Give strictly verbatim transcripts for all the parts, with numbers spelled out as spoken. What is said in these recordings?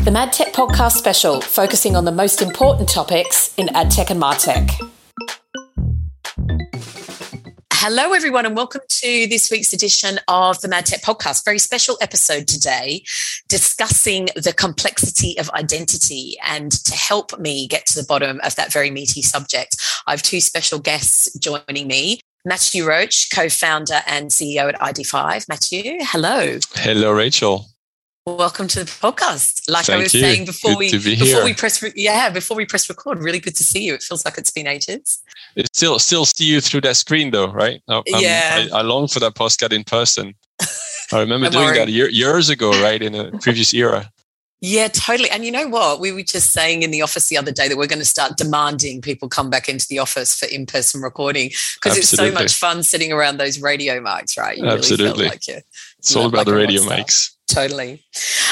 the MadTech podcast special, focusing on the most important topics in AdTech and MarTech. Hello, everyone, and welcome to this week's edition of the MadTech podcast. Very special episode today, discussing the complexity of identity. And to help me get to the bottom of that very meaty subject, I have two special guests joining me. Matthew Roach, co-founder and C E O at I D five. Matthew, hello. Hello, Rachel. Welcome to the podcast. Like Thank I was you. saying before good we to be before here. we press re- yeah before we press record. Really good to see you. It feels like it's been ages. It still still see you through that screen though, right? I, yeah. I, I long for that podcast in person. I remember Don't doing worry. that year, years ago, right, in a previous era. Yeah, totally. And you know what? We were just saying in the office the other day that we're going to start demanding people come back into the office for in-person recording because it's so much fun sitting around those radio mics, right? You Absolutely. Really feel like you're It's all about like the a radio rock star. mics. Totally.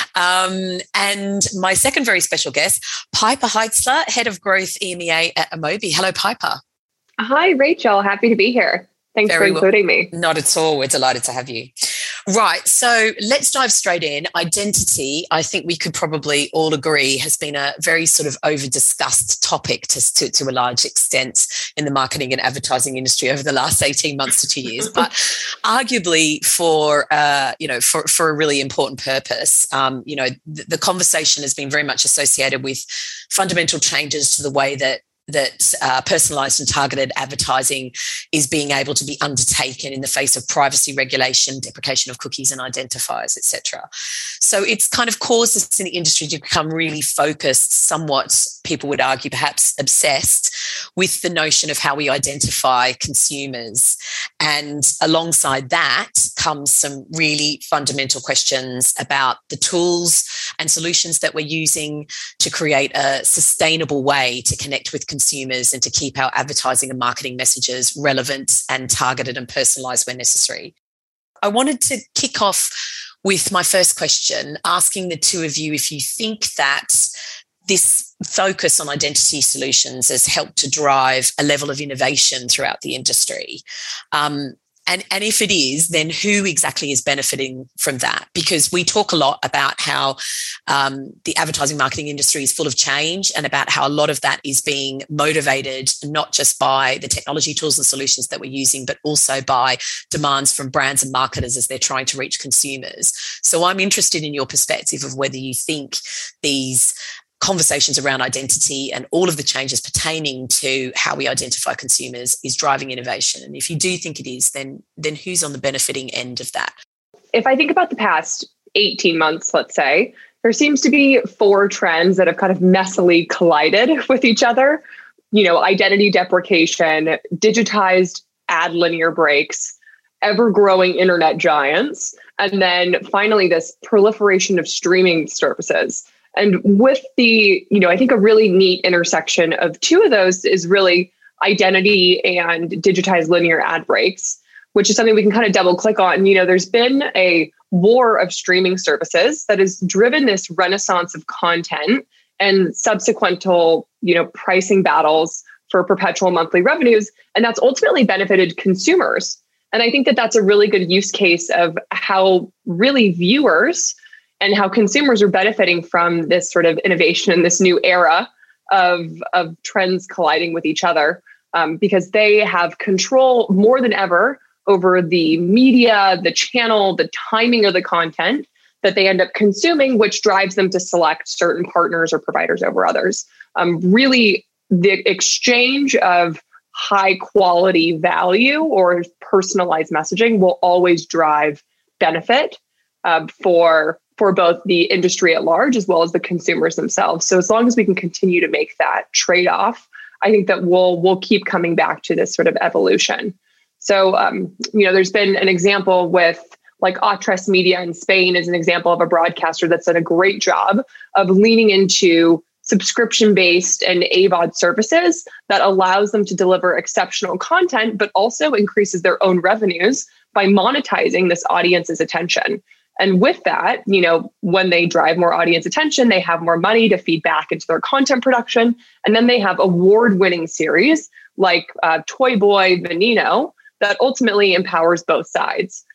Um, and my second very special guest, Piper Heitzler, Head of Growth E M E A at Amobi. Hello, Piper. Hi, Rachel. Happy to be here. Thanks Very for including me. Not at all. We're delighted to have you. Right. So let's dive straight in. Identity, I think we could probably all agree, has been a very sort of over-discussed topic to, to, to a large extent in the marketing and advertising industry over the last eighteen months to two years. But arguably for, uh, you know, for, for a really important purpose, um, you know, the, the conversation has been very much associated with fundamental changes to the way that that uh, personalised and targeted advertising is being able to be undertaken in the face of privacy regulation, deprecation of cookies and identifiers, et cetera. So it's kind of caused us in the industry to become really focused, somewhat, people would argue, perhaps obsessed with the notion of how we identify consumers. And alongside that comes some really fundamental questions about the tools and solutions that we're using to create a sustainable way to connect with consumers consumers and to keep our advertising and marketing messages relevant and targeted and personalised where necessary. I wanted to kick off with my first question, asking the two of you if you think that this focus on identity solutions has helped to drive a level of innovation throughout the industry. Um, And, and if it is, then who exactly is benefiting from that? Because we talk a lot about how um, the advertising marketing industry is full of change and about how a lot of that is being motivated not just by the technology tools and solutions that we're using, but also by demands from brands and marketers as they're trying to reach consumers. So I'm interested in your perspective of whether you think these conversations around identity and all of the changes pertaining to how we identify consumers is driving innovation. And if you do think it is, then then who's on the benefiting end of that? If I think about the past eighteen months, let's say, there seems to be four trends that have kind of messily collided with each other. You know, identity deprecation, digitized ad linear breaks, ever-growing internet giants, and then finally this proliferation of streaming services. And with the, you know, I think a really neat intersection of two of those is really identity and digitized linear ad breaks, which is something we can kind of double click on. You know, there's been a war of streaming services that has driven this renaissance of content and subsequental, you know, pricing battles for perpetual monthly revenues. And that's ultimately benefited consumers. And I think that that's a really good use case of how really viewers and how consumers are benefiting from this sort of innovation in this new era of, of trends colliding with each other, um, because they have control more than ever over the media, the channel, the timing of the content that they end up consuming, which drives them to select certain partners or providers over others. Um, really, the exchange of high quality value or personalized messaging will always drive benefit uh, for for both the industry at large as well as the consumers themselves. So as long as we can continue to make that trade-off, I think that we'll we'll keep coming back to this sort of evolution. So, um, you know, there's been an example with like Atresmedia Media in Spain is an example of a broadcaster that's done a great job of leaning into subscription-based and A V O D services that allows them to deliver exceptional content, but also increases their own revenues by monetizing this audience's attention. And with that, you know, when they drive more audience attention, they have more money to feed back into their content production. And then they have award-winning series like uh, Toy Boy Veneno that ultimately empowers both sides.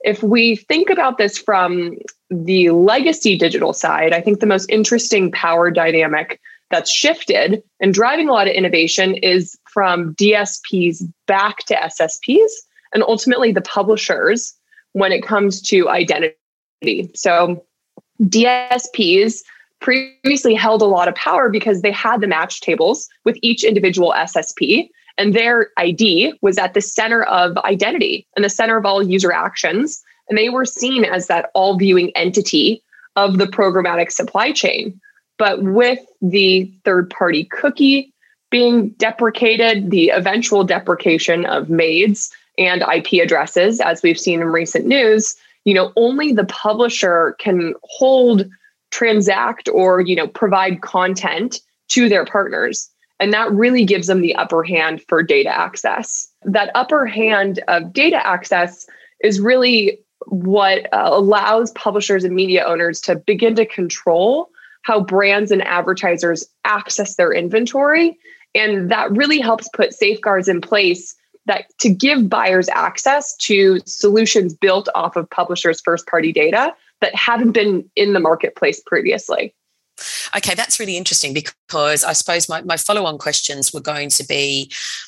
If we think about this from the legacy digital side, I think the most interesting power dynamic that's shifted and driving a lot of innovation is from D S Ps back to S S Ps and ultimately the publishers when it comes to identity. So D S Ps previously held a lot of power because they had the match tables with each individual S S P, and their I D was at the center of identity and the center of all user actions. And they were seen as that all viewing entity of the programmatic supply chain. But with the third party cookie being deprecated, the eventual deprecation of M A I Ds and I P addresses, as we've seen in recent news, you know, only the publisher can hold, transact, or, you know, provide content to their partners. And that really gives them the upper hand for data access. That upper hand of data access is really what uh, allows publishers and media owners to begin to control how brands and advertisers access their inventory. And that really helps put safeguards in place that to give buyers access to solutions built off of publishers' first-party data that haven't been in the marketplace previously. Okay, that's really interesting because I suppose my, my follow-on questions were going to be,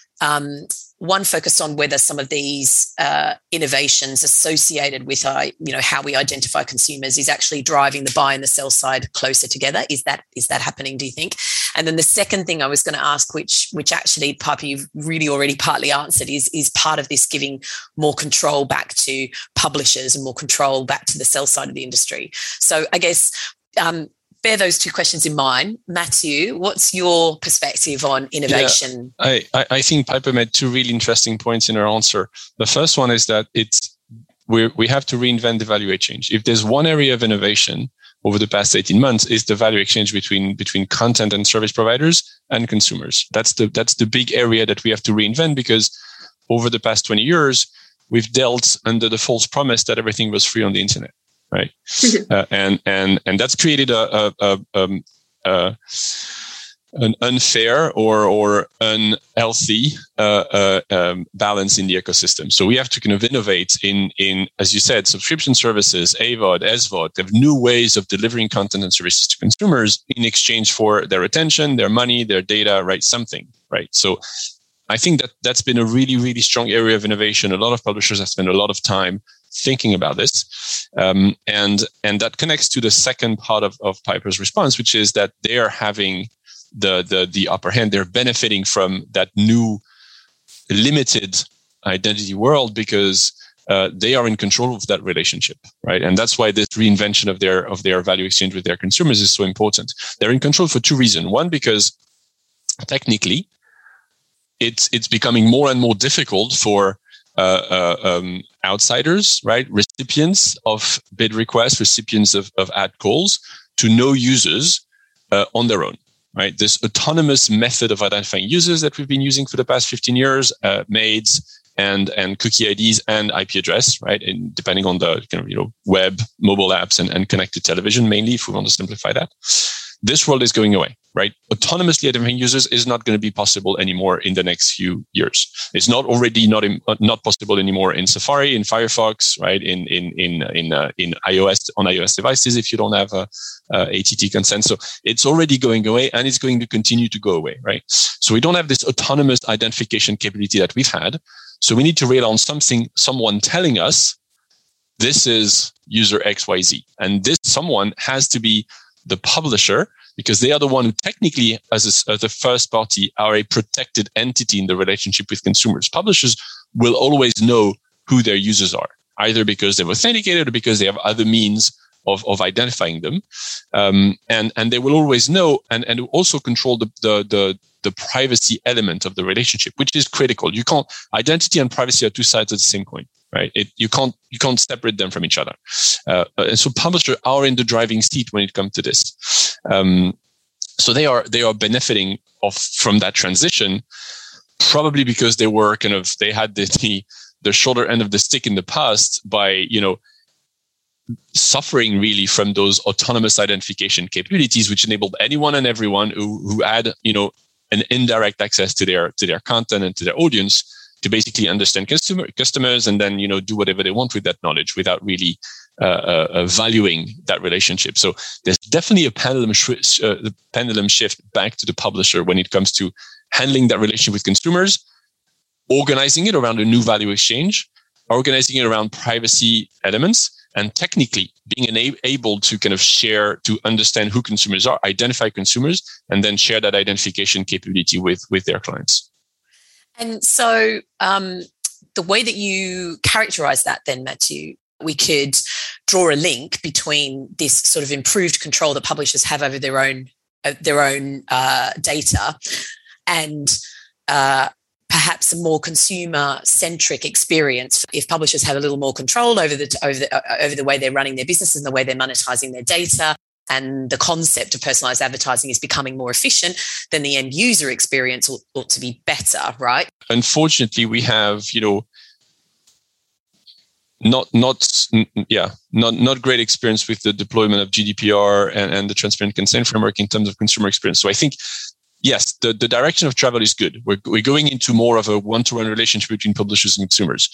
um, one, focused on whether some of these uh, innovations associated with uh, you know, how we identify consumers is actually driving the buy and the sell side closer together. Is that is that happening, do you think? And then the second thing I was going to ask, which which actually, Piper, you've really already partly answered, is, is part of this giving more control back to publishers and more control back to the sell side of the industry. So I guess um, bear those two questions in mind. Matthew, what's your perspective on innovation? Yeah, I, I think Piper made two really interesting points in her answer. The first one is that it's we we have to reinvent the value exchange. If there's one area of innovation over the past eighteen months, is the value exchange between between content and service providers and consumers. That's the that's the big area that we have to reinvent, because over the past twenty years, we've dealt under the false promise that everything was free on the internet. Right, uh, and and and that's created a, a, a, um, a an unfair or or unhealthy uh, uh, um, balance in the ecosystem. So we have to kind of innovate in in as you said, subscription services, A V O D, S V O D. They have new ways of delivering content and services to consumers in exchange for their attention, their money, their data. Right, something. Right, so I think that that's been a really really strong area of innovation. A lot of publishers have spent a lot of time thinking about this. Um, and and that connects to the second part of, of Piper's response, which is that they are having the, the, the upper hand. They're benefiting from that new limited identity world because uh, they are in control of that relationship, right? And that's why this reinvention of their of their value exchange with their consumers is so important. They're in control for two reasons. One, because technically, it's it's becoming more and more difficult for Uh, uh, um, outsiders, right? Recipients of bid requests, recipients of, of ad calls to know users uh, on their own, right? This autonomous method of identifying users that we've been using for the past fifteen years, uh, M A I Ds and and cookie I Ds and I P address, right? And depending on the kind of, you know, web, mobile apps, and, and connected television, mainly, if we want to simplify that. This world is going away, right? Autonomously identifying users is not going to be possible anymore in the next few years. It's not already not in, not possible anymore in Safari, in Firefox, right? In in in in uh, in iOS on iOS devices if you don't have a, a A T T consent. So it's already going away, and it's going to continue to go away, right? So we don't have this autonomous identification capability that we've had. So we need to rely on something, someone telling us this is user X Y Z, and this someone has to be the publisher, because they are the one who technically, as a, as a first party, are a protected entity in the relationship with consumers. Publishers will always know who their users are, either because they've authenticated or because they have other means of, of identifying them. Um, and, and they will always know and, and also control the, the, the, the privacy element of the relationship, which is critical. You can't, identity and privacy are two sides of the same coin. Right, it, you can't you can't separate them from each other, uh, and so publishers are in the driving seat when it comes to this. Um, so they are they are benefiting of from that transition, probably because they were kind of they had the the, the shorter end of the stick in the past by you know suffering really from those autonomous identification capabilities, which enabled anyone and everyone who who had you know an indirect access to their to their content and to their audience to basically understand consumer customers and then, you know, do whatever they want with that knowledge without really uh, uh, valuing that relationship. So there's definitely a pendulum, sh- uh, the pendulum shift back to the publisher when it comes to handling that relationship with consumers, organizing it around a new value exchange, organizing it around privacy elements, and technically being ena- able to kind of share, to understand who consumers are, identify consumers, and then share that identification capability with, with their clients. And so um, the way that you characterize that then, Matthew, we could draw a link between this sort of improved control that publishers have over their own uh, their own uh, data and uh, perhaps a more consumer-centric experience. If publishers have a little more control over the over the, uh, over the way they're running their business and the way they're monetizing their data, and the concept of personalized advertising is becoming more efficient, then the end user experience ought, ought to be better, right? Unfortunately, we have, you know, not not yeah not not great experience with the deployment of G D P R and, and the transparent consent framework in terms of consumer experience. So I think, yes, the, the direction of travel is good. We're we're going into more of a one-to-one relationship between publishers and consumers.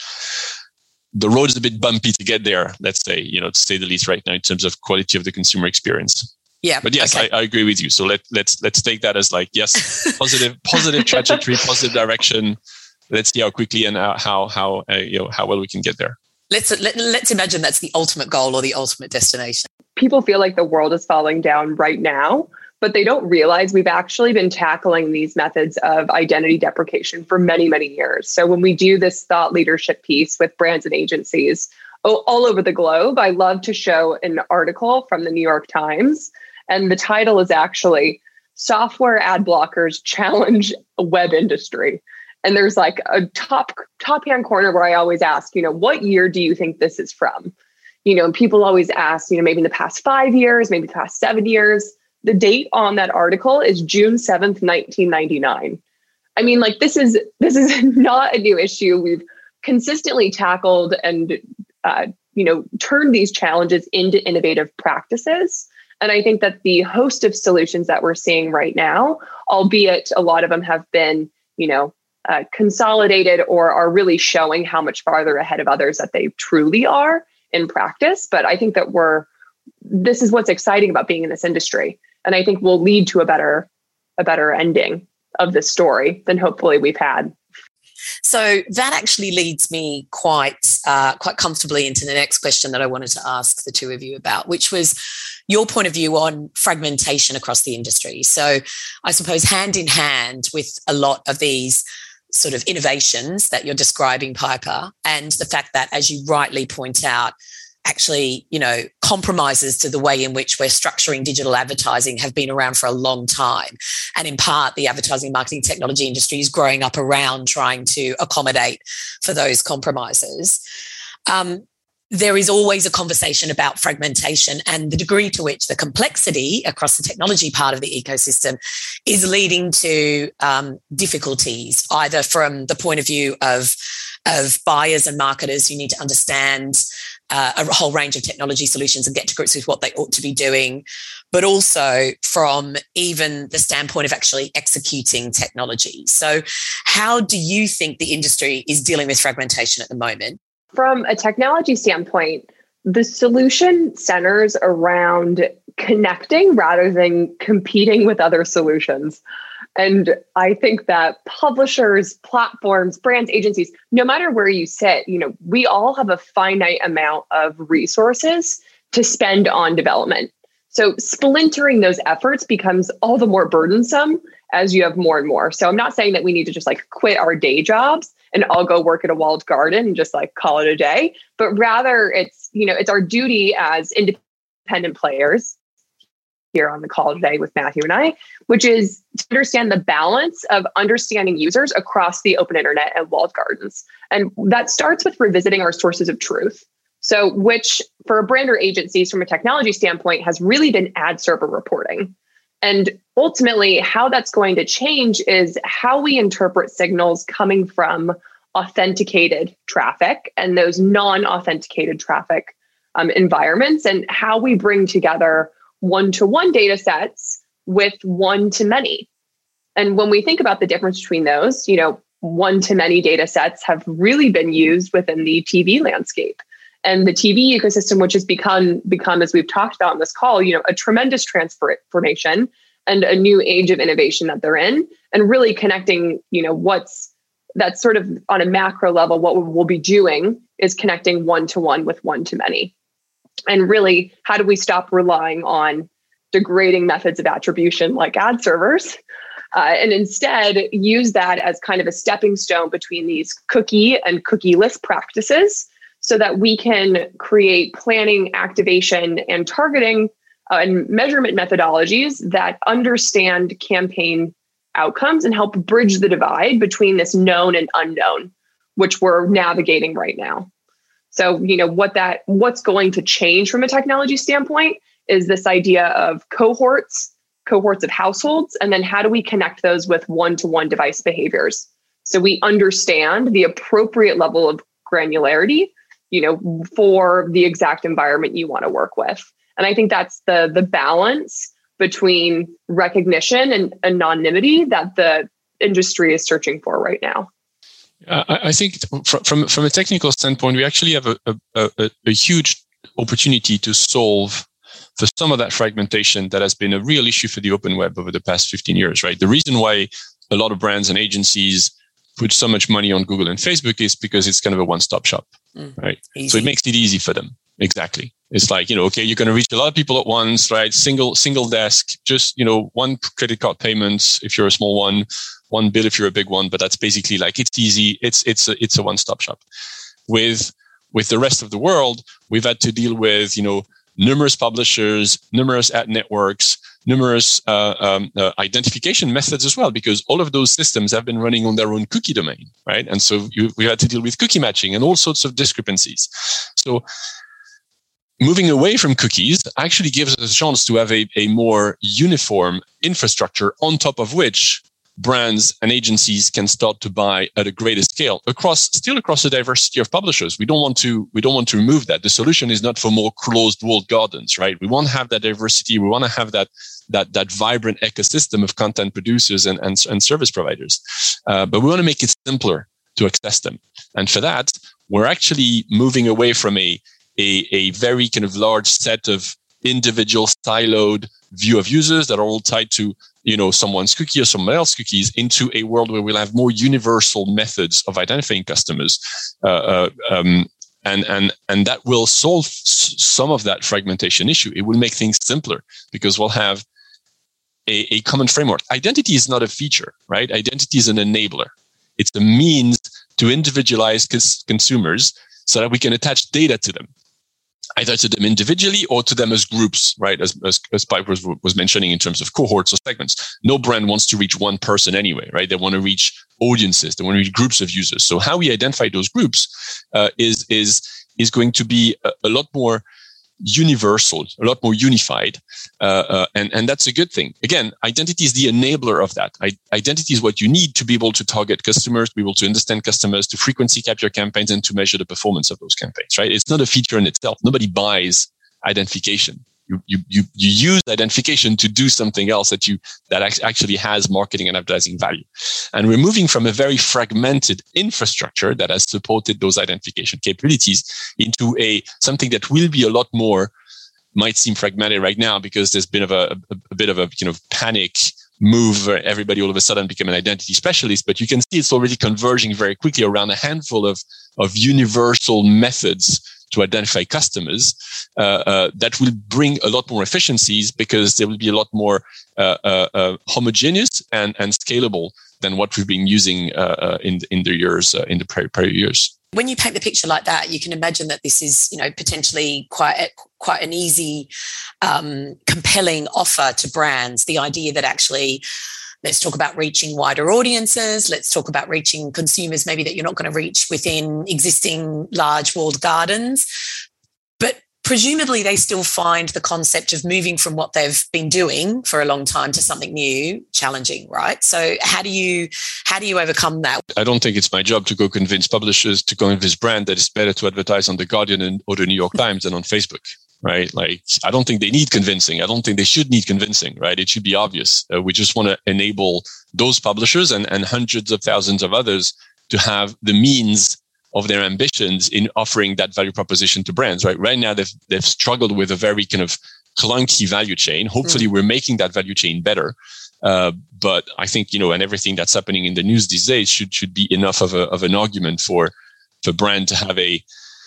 The road is a bit bumpy to get there, let's say, you know, to say the least right now in terms of quality of the consumer experience. Yeah. But yes, okay. I, I agree with you. So let, let's let's take that as like, yes, positive positive trajectory, positive direction. Let's see how quickly and how how, how uh, you know how well we can get there. Let's let, let's imagine that's the ultimate goal or the ultimate destination. People feel like the world is falling down right now, but they don't realize we've actually been tackling these methods of identity deprecation for many, many years. So when we do this thought leadership piece with brands and agencies all over the globe, I love to show an article from the New York Times. And the title is actually Software Ad Blockers Challenge Web Industry. And there's like a top top hand corner where I always ask, you know, what year do you think this is from? You know, and people always ask, you know, maybe in the past five years, maybe the past seven years. The date on that article is June seventh, nineteen ninety-nine. I mean, like, this is this is not a new issue. We've consistently tackled and, uh, you know, turned these challenges into innovative practices. And I think that the host of solutions that we're seeing right now, albeit a lot of them have been, you know, uh, consolidated or are really showing how much farther ahead of others that they truly are in practice. But I think that we're, this is what's exciting about being in this industry. And I think will lead to a better, a better ending of this story than hopefully we've had. So that actually leads me quite, uh, quite comfortably into the next question that I wanted to ask the two of you about, which was your point of view on fragmentation across the industry. So I suppose hand in hand with a lot of these sort of innovations that you're describing, Piper, and the fact that, as you rightly point out, actually, you know, compromises to the way in which we're structuring digital advertising have been around for a long time. And in part, the advertising marketing technology industry is growing up around trying to accommodate for those compromises. Um, there is always a conversation about fragmentation and the degree to which the complexity across the technology part of the ecosystem is leading to um, difficulties, either from the point of view of, of buyers and marketers who need to understand uh, a whole range of technology solutions and get to grips with what they ought to be doing, but also from even the standpoint of actually executing technology. So how do you think the industry is dealing with fragmentation at the moment? From a technology standpoint, the solution centers around connecting rather than competing with other solutions. And I think that publishers, platforms, brands, agencies, no matter where you sit, you know, we all have a finite amount of resources to spend on development. So splintering those efforts becomes all the more burdensome as you have more and more. So I'm not saying that we need to just like quit our day jobs and all go work at a walled garden and just like call it a day, but rather it's, you know, it's our duty as independent players here on the call today with Matthew and I, which is to understand the balance of understanding users across the open internet and walled gardens. And that starts with revisiting our sources of truth. So which for a brand or agencies from a technology standpoint has really been ad server reporting. And ultimately how that's going to change is how we interpret signals coming from authenticated traffic and those non-authenticated traffic um, environments, and how we bring together one-to-one data sets with one-to-many. And when we think about the difference between those, you know, one-to-many data sets have really been used within the T V landscape. And the T V ecosystem, which has become, become, as we've talked about on this call, you know, a tremendous transformation and a new age of innovation that they're in, and really connecting, you know, what's that's sort of on a macro level, what we'll be doing is connecting one-to-one with one-to-many. And really, how do we stop relying on degrading methods of attribution like ad servers, uh, and instead use that as kind of a stepping stone between these cookie and cookie-less practices, so that we can create planning, activation, and targeting uh, and measurement methodologies that understand campaign outcomes and help bridge the divide between this known and unknown, which we're navigating right now. So, you know, what that what's going to change from a technology standpoint is this idea of cohorts, cohorts of households, and then how do we connect those with one-to-one device behaviors? So we understand the appropriate level of granularity, you know, for the exact environment you want to work with. And I think that's the the balance between recognition and anonymity that the industry is searching for right now. Uh, I think from, from from a technical standpoint, we actually have a, a, a, a huge opportunity to solve for some of that fragmentation that has been a real issue for the open web over the past fifteen years, right? The reason why a lot of brands and agencies put so much money on Google and Facebook is because it's kind of a one-stop shop, mm, right? Easy. So it makes it easy for them. Exactly. It's like, you know, okay, you're going to reach a lot of people at once, right? Single, single desk, just, you know, one credit card payments if you're a small one, one bill if you're a big one, but that's basically like, it's easy. It's, it's a, it's a one-stop shop. With, with the rest of the world, we've had to deal with, you know, numerous publishers, numerous ad networks, numerous uh, um, uh, identification methods as well, because all of those systems have been running on their own cookie domain, right? And so you, we had to deal with cookie matching and all sorts of discrepancies. So moving away from cookies actually gives us a chance to have a, a more uniform infrastructure on top of which brands and agencies can start to buy at a greater scale across, still across a diversity of publishers. We don't want to, we don't want to remove that. The solution is not for more closed walled gardens, right? We want to have that diversity. We want to have that, that, that vibrant ecosystem of content producers and, and, and service providers. Uh, but we want to make it simpler to access them. And for that, we're actually moving away from a, a, a very kind of large set of individual siloed view of users that are all tied to, you know, someone's cookie or someone else's cookies, into a world where we'll have more universal methods of identifying customers. Uh, uh, um, and, and, and that will solve s- some of that fragmentation issue. It will make things simpler because we'll have a, a common framework. Identity is not a feature, right? Identity is an enabler. It's a means to individualize cons- consumers so that we can attach data to them, either to them individually or to them as groups, right? As, as, as Piper was, was mentioning in terms of cohorts or segments. No brand wants to reach one person anyway, right? They want to reach audiences. They want to reach groups of users. So how we identify those groups uh, is, is, is going to be a, a lot more universal, a lot more unified. Uh, uh, and, and that's a good thing. Again, identity is the enabler of that. I, identity is what you need to be able to target customers, to be able to understand customers, to frequency cap your campaigns, and to measure the performance of those campaigns, right? It's not a feature in itself. Nobody buys identification. You, you, you, you use identification to do something else that you, that actually has marketing and advertising value. And we're moving from a very fragmented infrastructure that has supported those identification capabilities into a, something that will be a lot more, might seem fragmented right now because there's been of a, a, a bit of a, you know, panic move where everybody all of a sudden became an identity specialist, but you can see it's already converging very quickly around a handful of, of universal methods to identify customers uh, uh, that will bring a lot more efficiencies because there will be a lot more uh, uh, uh, homogeneous and, and scalable than what we've been using uh, uh, in in the years uh, in the prior, prior years. When you paint the picture like that, you can imagine that this is, you know, potentially quite quite an easy, um, compelling offer to brands. The idea that actually, let's talk about reaching wider audiences. Let's talk about reaching consumers maybe that you're not going to reach within existing large walled gardens. But presumably they still find the concept of moving from what they've been doing for a long time to something new challenging, right? So how do you how do you overcome that? I don't think it's my job to go convince publishers, to convince brand that it's better to advertise on The Guardian and, or the New York Times than on Facebook. right? Like, I don't think they need convincing. I don't think they should need convincing, right? It should be obvious. Uh, we just want to enable those publishers and, and hundreds of thousands of others to have the means of their ambitions in offering that value proposition to brands, right? Right now, they've, they've struggled with a very kind of clunky value chain. Hopefully, mm. we're making that value chain better. Uh, but I think, you know, and everything that's happening in the news these days should should be enough of a of an argument for for brand to have a,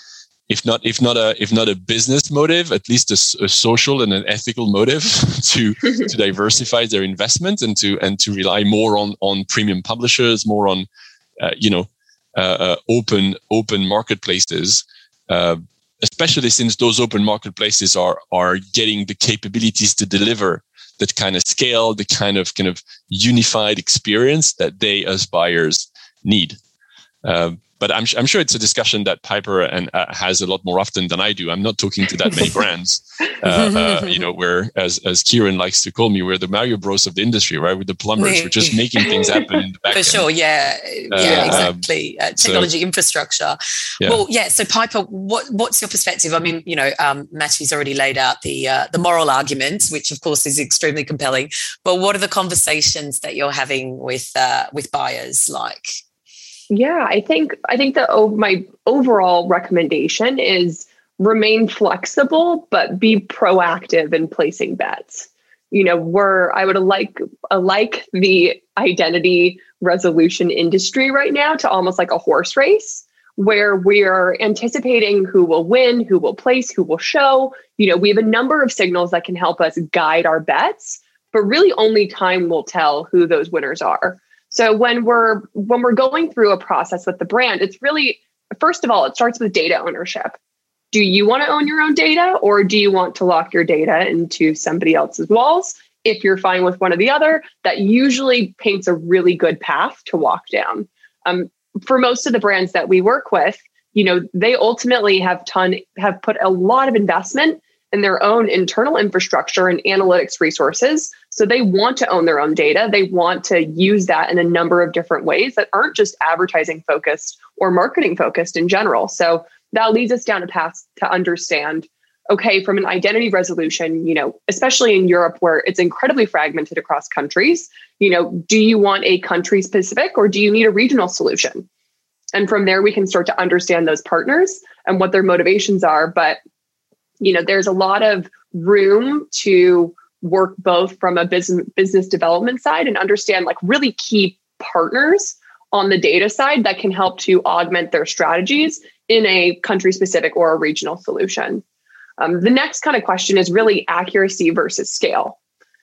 if not if not a if not a business motive, at least a, a social and an ethical motive to to diversify their investment and to and to rely more on on premium publishers, more on uh, you know uh, uh, open open marketplaces. Uh, especially since those open marketplaces are are getting the capabilities to deliver that kind of scale, the kind of kind of unified experience that they as buyers need. Uh, but I'm I'm sure it's a discussion that Piper and uh, has a lot more often than I do. I'm not talking to that many brands. Uh, uh, you know, where as as Kieran likes to call me, we're the Mario Bros of the industry, right? We're the plumbers. We're just making things happen in the back For end. sure, yeah, yeah, uh, exactly. Uh, technology so, infrastructure. Yeah. Well, yeah. So Piper, what what's your perspective? I mean, you know, um, Matthew's already laid out the uh, the moral argument, which of course is extremely compelling. But what are the conversations that you're having with uh, with buyers like? Yeah, I think I think the oh, my overall recommendation is remain flexible, but be proactive in placing bets. You know, we're I would like uh, like the identity resolution industry right now to almost like a horse race, where we're anticipating who will win, who will place, who will show. You know, we have a number of signals that can help us guide our bets, but really only time will tell who those winners are. So when we're when we're going through a process with the brand, it's really, first of all, it starts with data ownership. Do you want to own your own data, or do you want to lock your data into somebody else's walls? If you're fine with one or the other, that usually paints a really good path to walk down. Um, for most of the brands that we work with, you know, they ultimately have ton have put a lot of investment in their own internal infrastructure and analytics resources. So they want to own their own data. They want to use that in a number of different ways that aren't just advertising focused or marketing focused in general. So that leads us down a path to understand, okay, from an identity resolution, you know, especially in Europe where it's incredibly fragmented across countries, you know, do you want a country specific or do you need a regional solution? And from there, we can start to understand those partners and what their motivations are. But you know, there's a lot of room to work both from a business business development side and understand like really key partners on the data side that can help to augment their strategies in a country specific or a regional solution. Um, the next kind of question is really accuracy versus scale.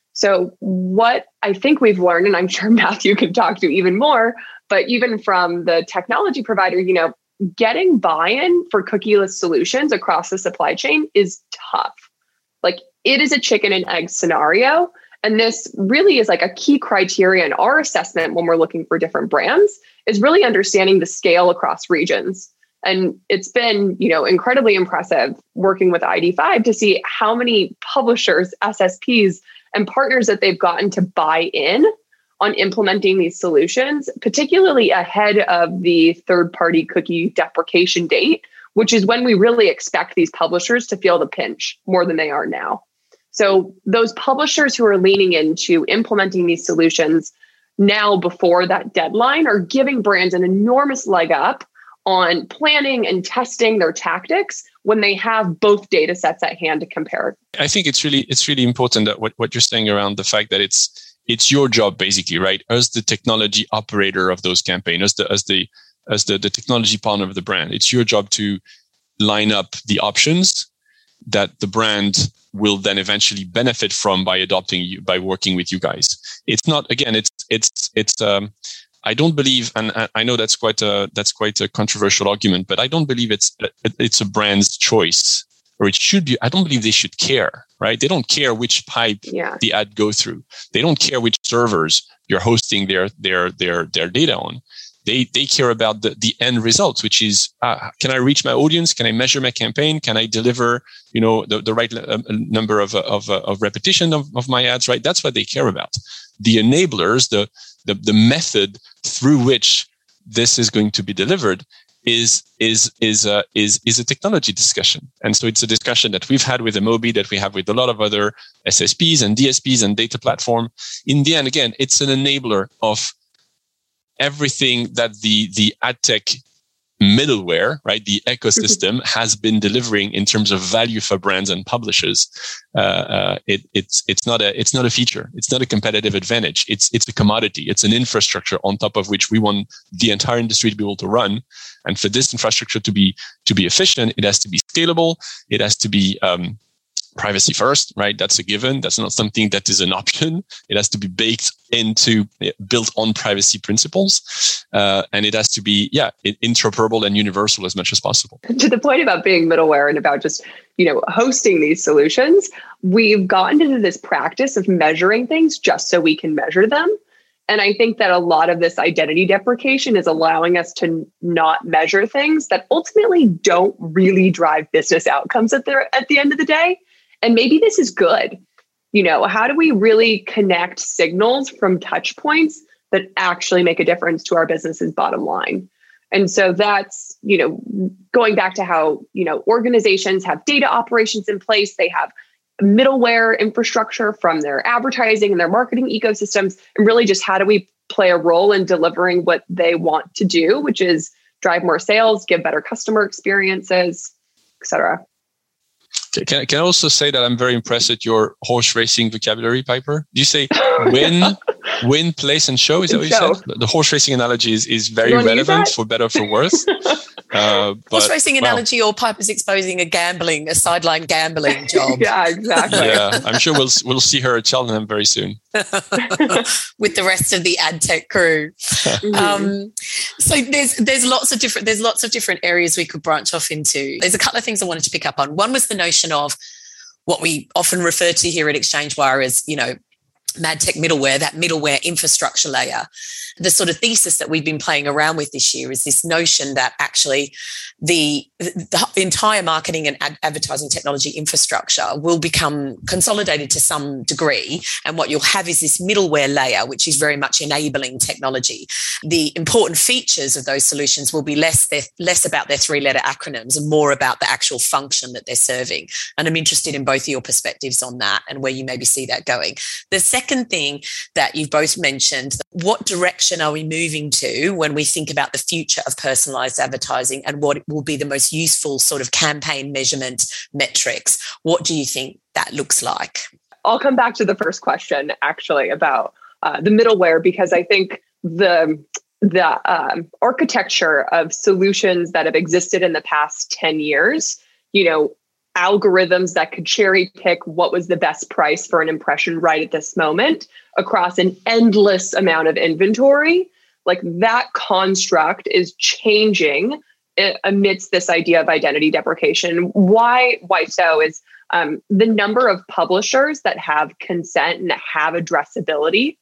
So what I think we've learned, and I'm sure Matthew can talk to even more, but even from the technology provider, you know, getting buy-in for cookieless solutions across the supply chain is tough. Like it is a chicken and egg scenario. And this really is like a key criteria in our assessment when we're looking for different brands is really understanding the scale across regions. And it's been, you know, incredibly impressive working with I D five to see how many publishers, S S Ps, and partners that they've gotten to buy in on implementing these solutions, particularly ahead of the third-party cookie deprecation date, which is when we really expect these publishers to feel the pinch more than they are now. So those publishers who are leaning into implementing these solutions now before that deadline are giving brands an enormous leg up on planning and testing their tactics when they have both data sets at hand to compare. I think it's really it's really important that what, what you're saying around the fact that it's It's your job, basically, right? As the technology operator of those campaigns, as the as the as the, the technology partner of the brand, it's your job to line up the options that the brand will then eventually benefit from by adopting you, by working with you guys. It's not again, it's it's it's. Um, I don't believe, and I know that's quite a that's quite a controversial argument, but I don't believe it's it's a brand's choice. Or it should be, I don't believe they should care, right? They don't care which pipe yeah. the ad go through. They don't care which servers you're hosting their their their their data on. They they care about the, the end results, which is, uh, can I reach my audience? Can I measure my campaign? Can I deliver, you know, the, the right uh, number of of of repetition of, of my ads, right? That's what they care about. The enablers, the the the method through which this is going to be delivered is is is a is is a technology discussion, and so it's a discussion that we've had with Amobee, that we have with a lot of other S S Ps and D S Ps and data platform. In the end, again, it's an enabler of everything that the the ad tech middleware, right, the ecosystem has been delivering in terms of value for brands and publishers. Uh, uh, it, it's it's not a it's not a feature. It's not a competitive advantage. It's it's a commodity. It's an infrastructure on top of which we want the entire industry to be able to run. And for this infrastructure to be to be efficient, it has to be scalable. It has to be um, privacy first, right? That's a given. That's not something that is an option. It has to be baked into, built on privacy principles. Uh, and it has to be, yeah, interoperable and universal as much as possible. To the point about being middleware and about just, you know, hosting these solutions, we've gotten into this practice of measuring things just so we can measure them. And I think that a lot of this identity deprecation is allowing us to not measure things that ultimately don't really drive business outcomes at the, at the end of the day. And maybe this is good. You know, how do we really connect signals from touch points that actually make a difference to our business's bottom line? And so that's, you know, going back to how, you know, organizations have data operations in place. They have middleware infrastructure from their advertising and their marketing ecosystems. And really just how do we play a role in delivering what they want to do, which is drive more sales, give better customer experiences, et cetera. Can, can I also say that I'm very impressed at your horse racing vocabulary, Piper? Do you say win, win, place, and show? Is that what you show. said? The horse racing analogy is, is very relevant for better or for worse. Uh, but, horse racing analogy, well, or Piper's exposing a gambling, a sideline gambling job. Yeah, exactly. Yeah, I'm sure we'll we'll see her at Cheltenham very soon with the rest of the ad tech crew. Mm-hmm. Um, so there's there's lots of different there's lots of different areas we could branch off into. There's a couple of things I wanted to pick up on. One was the notion of what we often refer to here at ExchangeWire as, you know, mad tech middleware, that middleware infrastructure layer. The sort of thesis that we've been playing around with this year is this notion that actually the, the entire marketing and ad- advertising technology infrastructure will become consolidated to some degree. And what you'll have is this middleware layer, which is very much enabling technology. The important features of those solutions will be less, their, less about their three-letter acronyms and more about the actual function that they're serving. And I'm interested in both of your perspectives on that and where you maybe see that going. The second thing that you've both mentioned, what direction are we moving to when we think about the future of personalized advertising and what will be the most useful sort of campaign measurement metrics? What do you think that looks like? I'll come back to the first question, actually, about uh, the middleware, because I think the the um, architecture of solutions that have existed in the past ten years, you know, algorithms that could cherry pick what was the best price for an impression right at this moment across an endless amount of inventory, like that construct is changing amidst this idea of identity deprecation. Why, why so is um, the number of publishers that have consent and have addressability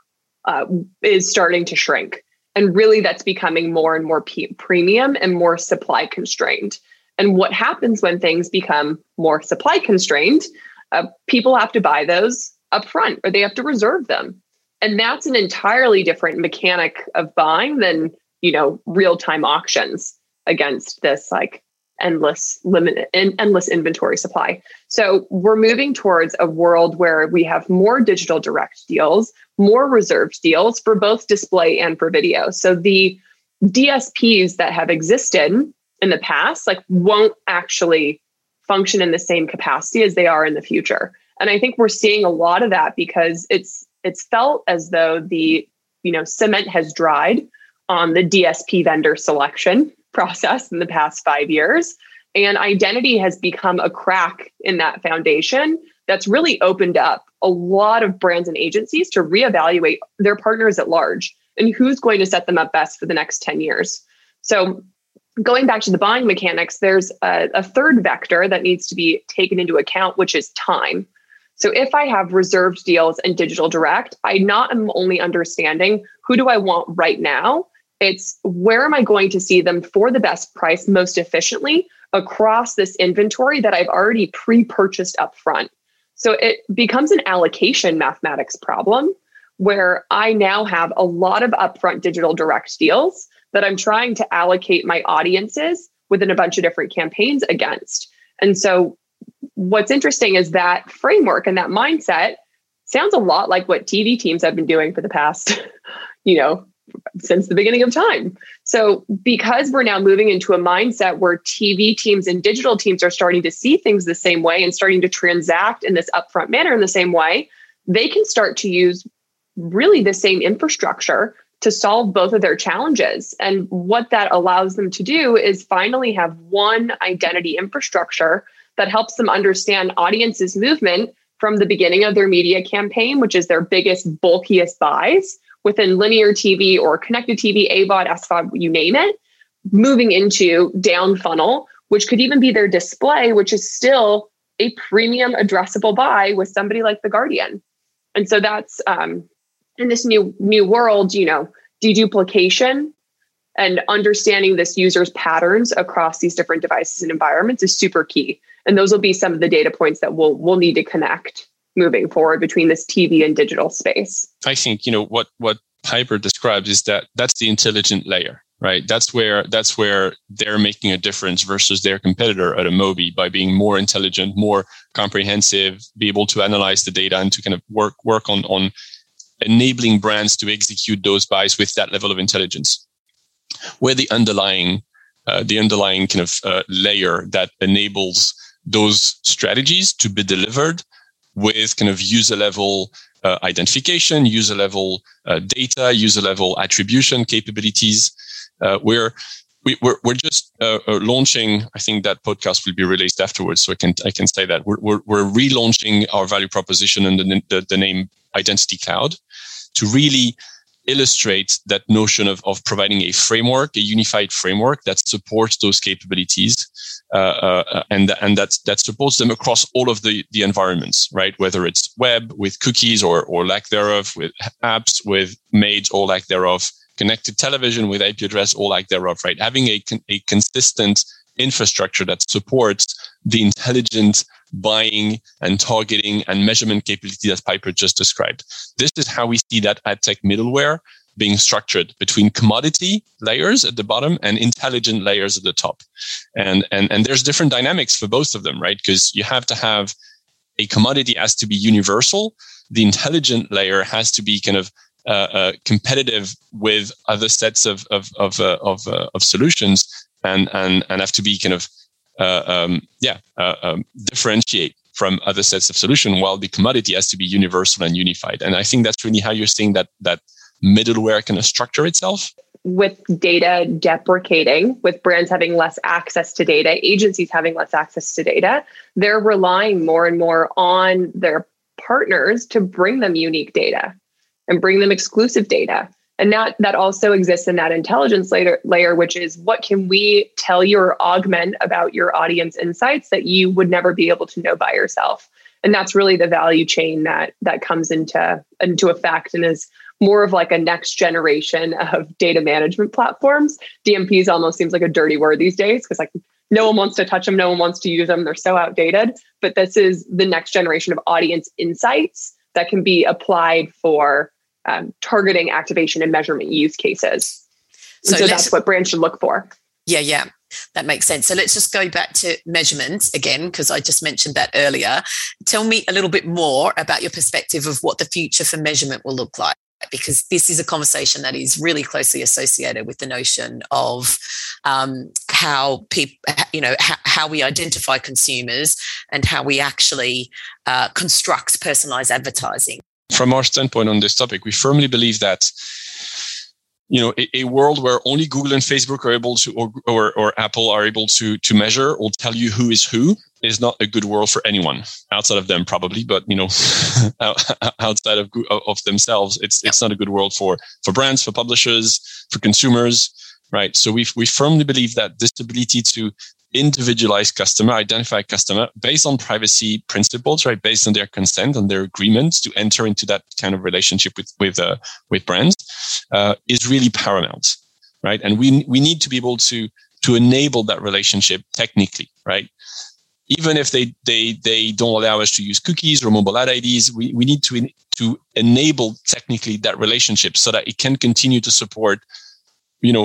uh, is starting to shrink. And really that's becoming more and more p- premium and more supply constrained. And what happens when things become more supply constrained, uh, people have to buy those up front or they have to reserve them. And that's an entirely different mechanic of buying than, you know, real-time auctions against this like endless limit and endless inventory supply. So we're moving towards a world where we have more digital direct deals, more reserved deals for both display and for video. So the D S Ps that have existed in the past, like won't actually function in the same capacity as they are in the future. And I think we're seeing a lot of that because it's it's felt as though the, you know, cement has dried on the D S P vendor selection process in the past five years. And identity has become a crack in that foundation that's really opened up a lot of brands and agencies to reevaluate their partners at large and who's going to set them up best for the next ten years. So going back to the buying mechanics, there's a, a third vector that needs to be taken into account, which is time. So if I have reserved deals and digital direct, I not am only understanding who do I want right now, it's where am I going to see them for the best price most efficiently across this inventory that I've already pre-purchased up front. So it becomes an allocation mathematics problem where I now have a lot of upfront digital direct deals that I'm trying to allocate my audiences within a bunch of different campaigns against. And so what's interesting is that framework and that mindset sounds a lot like what T V teams have been doing for the past, you know, since the beginning of time. So because we're now moving into a mindset where T V teams and digital teams are starting to see things the same way and starting to transact in this upfront manner in the same way, they can start to use really the same infrastructure to solve both of their challenges. And what that allows them to do is finally have one identity infrastructure that helps them understand audiences' movement from the beginning of their media campaign, which is their biggest, bulkiest buys within linear T V or connected T V, A V O D, S V O D, you name it, moving into down funnel, which could even be their display, which is still a premium addressable buy with somebody like The Guardian. And so that's um, in this new new world, you know, deduplication and understanding this user's patterns across these different devices and environments is super key. And those will be some of the data points that we'll we'll need to connect moving forward between this T V and digital space. I think, you know, what what Piper describes is that that's the intelligent layer, right? That's where that's where they're making a difference versus their competitor at Amobi by being more intelligent, more comprehensive, be able to analyze the data and to kind of work work on on enabling brands to execute those buys with that level of intelligence. Where the underlying uh, the underlying kind of uh, layer that enables those strategies to be delivered with kind of user level uh, identification, user level uh, data, user level attribution capabilities. Uh, we're we, we're we're just uh, uh, launching. I think that podcast will be released afterwards, so I can I can say that we're we're, we're relaunching our value proposition under the, the, the name Identity Cloud to really illustrate that notion of, of providing a framework, a unified framework that supports those capabilities, uh, uh, and and that that supports them across all of the the environments, right? Whether it's web with cookies or or lack thereof, with apps with maids or lack thereof, connected television with I P address or lack thereof, right? Having a a consistent infrastructure that supports the intelligent buying and targeting and measurement capability that Piper just described. This is how we see that ad tech middleware being structured between commodity layers at the bottom and intelligent layers at the top. And, and, and there's different dynamics for both of them, right? Because you have to have a commodity has to be universal. The intelligent layer has to be kind of uh, uh, competitive with other sets of, of, of, uh, of, uh, of solutions and, and, and have to be kind of Uh, um, yeah, uh, um, differentiate from other sets of solution, while the commodity has to be universal and unified. And I think that's really how you're seeing that that middleware kind of structure itself. With data deprecating, with brands having less access to data, agencies having less access to data, they're relying more and more on their partners to bring them unique data and bring them exclusive data. And that, that also exists in that intelligence layer, layer, which is what can we tell you or augment about your audience insights that you would never be able to know by yourself. And that's really the value chain that that comes into, into effect and is more of like a next generation of data management platforms. D M Ps almost seems like a dirty word these days because like no one wants to touch them, no one wants to use them. They're so outdated. But this is the next generation of audience insights that can be applied for Um, targeting, activation, and measurement use cases. So, so that's what brands should look for. Yeah, yeah, that makes sense. So let's just go back to measurements again, because I just mentioned that earlier. Tell me a little bit more about your perspective of what the future for measurement will look like, because this is a conversation that is really closely associated with the notion of um, how people, you know, how, how we identify consumers and how we actually uh, construct personalized advertising. From our standpoint on this topic, we firmly believe that, you know, a, a world where only Google and Facebook are able to, or, or, or Apple are able to, to measure or tell you who is who is not a good world for anyone outside of them, probably. But, you know, outside of, of themselves, it's, it's not a good world for, for brands, for publishers, for consumers, right? So we we firmly believe that this ability to individualize customer, identify customer based on privacy principles, right? Based on their consent and their agreements to enter into that kind of relationship with with uh, with brands, uh, is really paramount, right? And we we need to be able to to enable that relationship technically, right? Even if they they they don't allow us to use cookies or mobile ad I Ds, we we need to to enable technically that relationship so that it can continue to support, you know,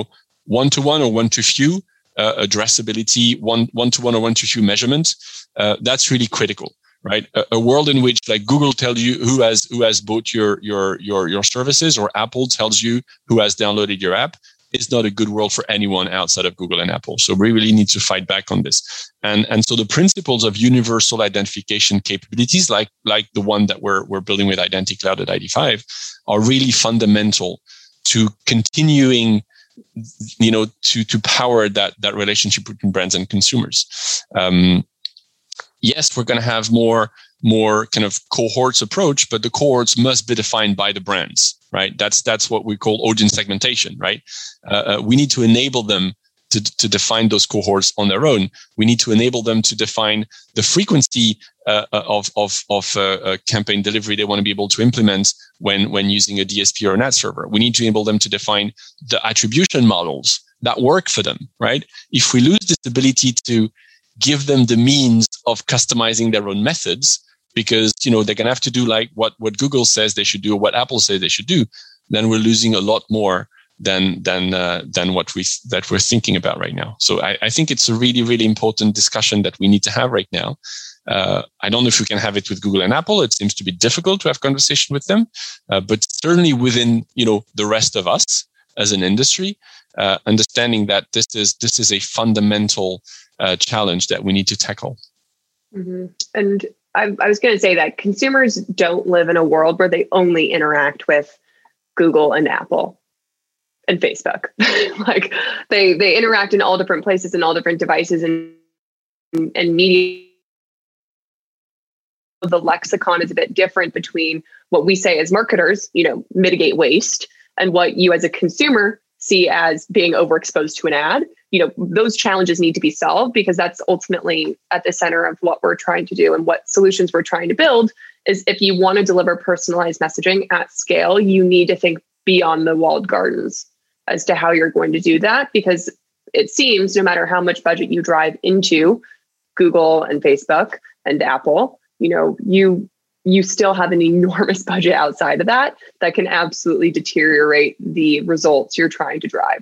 one-to-one or one-to-few uh, addressability, one, one-to-one or one-to-few measurement. Uh, that's really critical, right? A, a world in which like Google tells you who has who has bought your your your your services, or Apple tells you who has downloaded your app, is not a good world for anyone outside of Google and Apple. So we really need to fight back on this. And and so the principles of universal identification capabilities, like like the one that we're we're building with Identity Cloud at I D five, are really fundamental to continuing, you know, to to power that that relationship between brands and consumers. Um, yes, we're going to have more more kind of cohorts approach, but the cohorts must be defined by the brands, right? That's that's what we call audience segmentation, right? Uh, uh, we need to enable them to to define those cohorts on their own. We need to enable them to define the frequency uh, of of of uh, uh, campaign delivery they want to be able to implement when when using a D S P or an ad server. We need to enable them to define the attribution models that work for them, right? If we lose this ability to give them the means of customizing their own methods, because, you know, they're going to have to do like what, what Google says they should do, or what Apple says they should do, then we're losing a lot more than, than, uh, than what we, that we're thinking about right now. So I, I think it's a really, really important discussion that we need to have right now. Uh, I don't know if we can have it with Google and Apple. It seems to be difficult to have conversation with them, uh, but certainly within, you know, the rest of us as an industry, uh, understanding that this is, this is a fundamental uh, challenge that we need to tackle. Mm-hmm. And I, I was going to say that consumers don't live in a world where they only interact with Google and Apple and Facebook. Like they they interact in all different places and all different devices and and media. The lexicon is a bit different between what we say as marketers, you know, mitigate waste, and what you as a consumer see as being overexposed to an ad. You know, those challenges need to be solved, because that's ultimately at the center of what we're trying to do and what solutions we're trying to build. Is if you want to deliver personalized messaging at scale, you need to think beyond the walled gardens as to how you're going to do that, because it seems no matter how much budget you drive into Google and Facebook and Apple, you know, you you still have an enormous budget outside of that that can absolutely deteriorate the results you're trying to drive.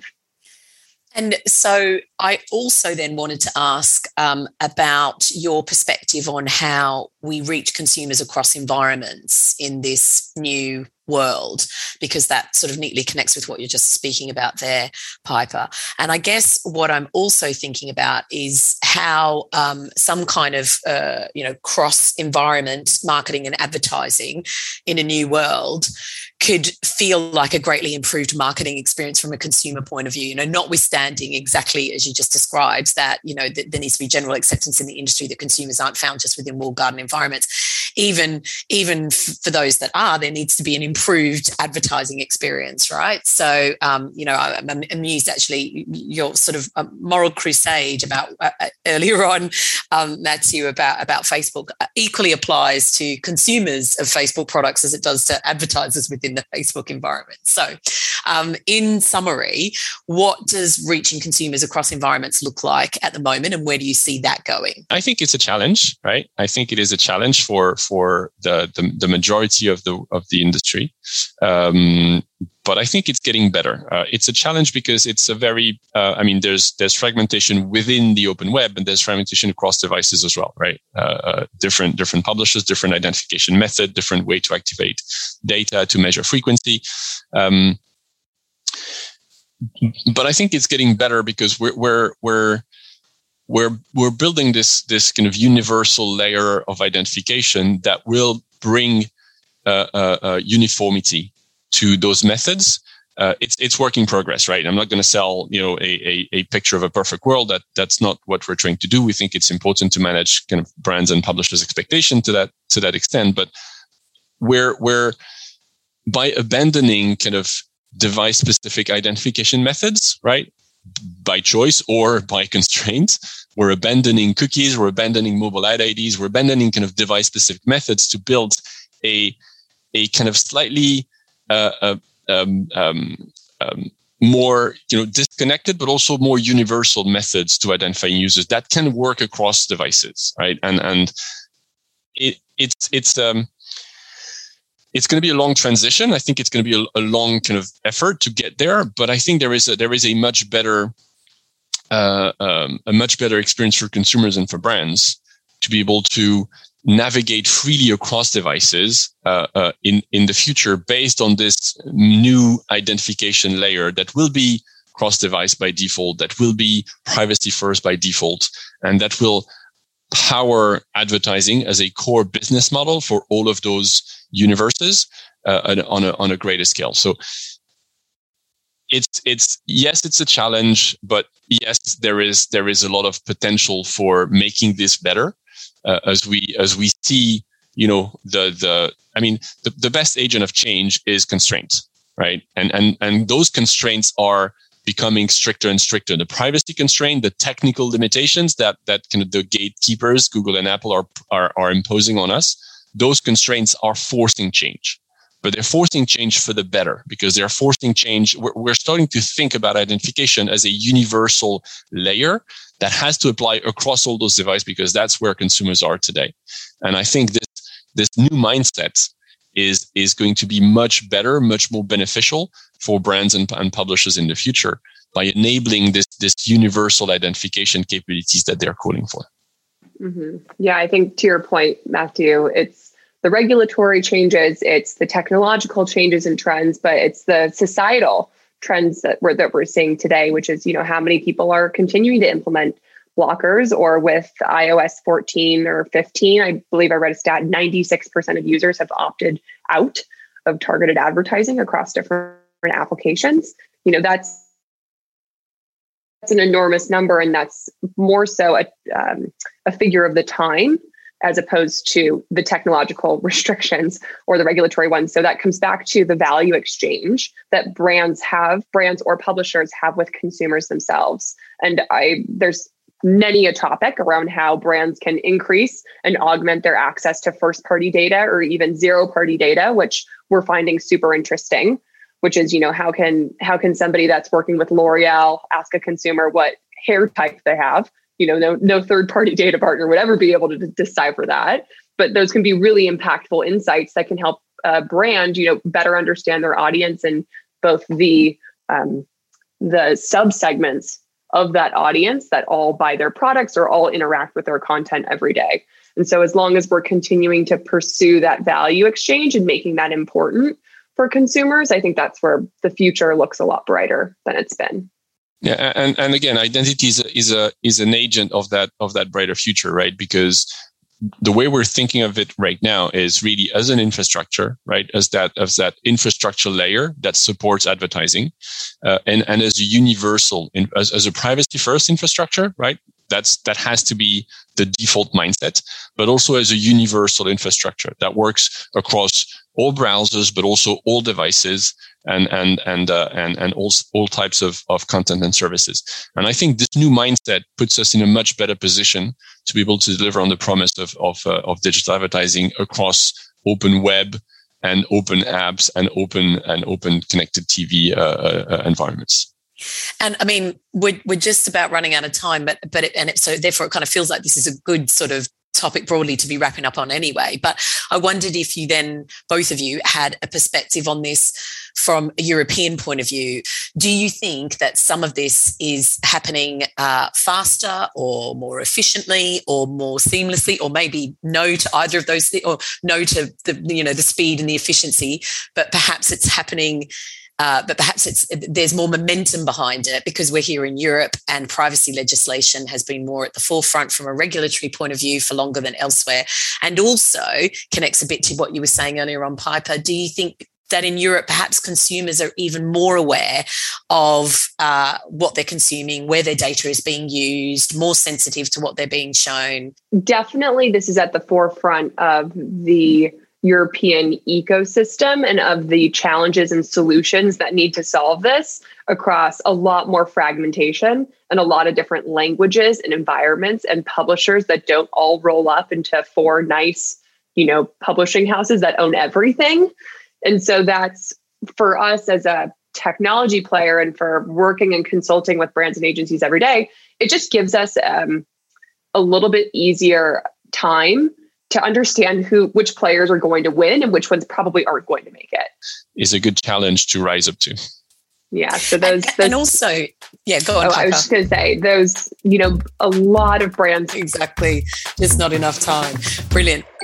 And so I also then wanted to ask um, about your perspective on how we reach consumers across environments in this new world, because that sort of neatly connects with what you're just speaking about there, Piper. And I guess what I'm also thinking about is how um, some kind of, uh, you know, cross-environment marketing and advertising in a new world could feel like a greatly improved marketing experience from a consumer point of view, you know, notwithstanding exactly as you just described that, you know, that there needs to be general acceptance in the industry that consumers aren't found just within walled garden environments. Even, even for those that are, there needs to be an improved advertising experience, right? So, um, you know, I'm amused actually, your sort of moral crusade about uh, earlier on, um, Matthew, about, about Facebook equally applies to consumers of Facebook products as it does to advertisers within the Facebook environment. So um, in summary, what does reaching consumers across environments look like at the moment, and where do you see that going? I think it's a challenge, right? I think it is a challenge for for the the, the majority of the of the industry. Um, but I think it's getting better. Uh, it's a challenge because it's a very, uh, I mean, there's there's fragmentation within the open web, and there's fragmentation across devices as well, right? Uh, uh, different different publishers, different identification method, different way to activate data to measure frequency. Um, but I think it's getting better because we're we're we're we're we're building this this kind of universal layer of identification that will bring uh, uh, uh, uniformity to those methods. Uh, it's it's work in progress, right? I'm not going to sell, you know, a, a a picture of a perfect world. That that's not what we're trying to do. We think it's important to manage kind of brands and publishers' expectation to that to that extent. But we're we're by abandoning kind of device-specific identification methods, right? By choice or by constraint, we're abandoning cookies, we're abandoning mobile ad I Ds, we're abandoning kind of device-specific methods to build a a kind of slightly uh, uh, um, um, um, more, you know, disconnected, but also more universal methods to identifying users that can work across devices, right? And and it it's it's um it's going to be a long transition. I think it's going to be a, a long kind of effort to get there, but I think there is a, there is a much better, uh, um, a much better experience for consumers and for brands to be able to navigate freely across devices uh, uh, in in the future based on this new identification layer that will be cross-device by default, that will be privacy first by default, and that will power advertising as a core business model for all of those universes uh, on a on a greater scale. So it's it's yes, it's a challenge, but yes, there is there is a lot of potential for making this better. Uh, as we as we see, you know, the the I mean, the, the best agent of change is constraints, right? And and and those constraints are becoming stricter and stricter. The privacy constraint, the technical limitations that that kind of the gatekeepers, Google and Apple, are are are imposing on us. Those constraints are forcing change, but they're forcing change for the better because they're forcing change. We're, we're starting to think about identification as a universal layer that has to apply across all those devices because that's where consumers are today. And I think this this new mindset is is going to be much better, much more beneficial for brands and, and publishers in the future by enabling this this universal identification capabilities that they're calling for. Mm-hmm. Yeah, I think to your point, Matthew, it's the regulatory changes, it's the technological changes and trends, but it's the societal trends that we're that we're seeing today, which is, you know, how many people are continuing to implement blockers, or with i O S fourteen or fifteen, I believe I read a stat, ninety-six percent of users have opted out of targeted advertising across different applications. You know, that's that's an enormous number, and that's more so a um, a figure of the time as opposed to the technological restrictions or the regulatory ones. So that comes back to the value exchange that brands have, brands or publishers have with consumers themselves. And I there's many a topic around how brands can increase and augment their access to first-party data or even zero-party data, which we're finding super interesting, which is, you know, how can how can somebody that's working with L'Oreal ask a consumer what hair type they have? You know, no, no third-party data partner would ever be able to d- decipher that. But those can be really impactful insights that can help a brand, you know, better understand their audience and both the um, the subsegments of that audience that all buy their products or all interact with their content every day. And so as long as we're continuing to pursue that value exchange and making that important for consumers, I think that's where the future looks a lot brighter than it's been. Yeah, and, and again, identity is a, is a is an agent of that of that brighter future, right? Because the way we're thinking of it right now is really as an infrastructure, right? As that as that infrastructure layer that supports advertising, uh, and and as a universal, in, as as a privacy first infrastructure, right? That's that has to be the default mindset, but also as a universal infrastructure that works across all browsers, but also all devices and and and uh, and and all all types of of content and services. And I think this new mindset puts us in a much better position to be able to deliver on the promise of of uh, of digital advertising across open web and open apps and open and open connected T V uh, uh, environments. And I mean, we're we're just about running out of time, but but it, and it, so therefore it kind of feels like this is a good sort of topic broadly to be wrapping up on anyway. But I wondered if you then, both of you, had a perspective on this from a European point of view. Do you think that some of this is happening uh, faster or more efficiently or more seamlessly, or maybe no to either of those, th- or no to the you know the speed and the efficiency, but perhaps it's happening? Uh, but perhaps it's there's more momentum behind it because we're here in Europe and privacy legislation has been more at the forefront from a regulatory point of view for longer than elsewhere, and also connects a bit to what you were saying earlier on, Piper. Do you think that in Europe perhaps consumers are even more aware of uh, what they're consuming, where their data is being used, more sensitive to what they're being shown? Definitely, this is at the forefront of the European ecosystem and of the challenges and solutions that need to solve this across a lot more fragmentation and a lot of different languages and environments and publishers that don't all roll up into four nice, you know, publishing houses that own everything. And so that's for us as a technology player and for working and consulting with brands and agencies every day, it just gives us um, a little bit easier time to understand who, which players are going to win and which ones probably aren't going to make it. Is a good challenge to rise up to. Yeah. So those, and, those and also, yeah, go on. Oh, I was just going to say those, you know, a lot of brands. Exactly. There's not enough time. Brilliant.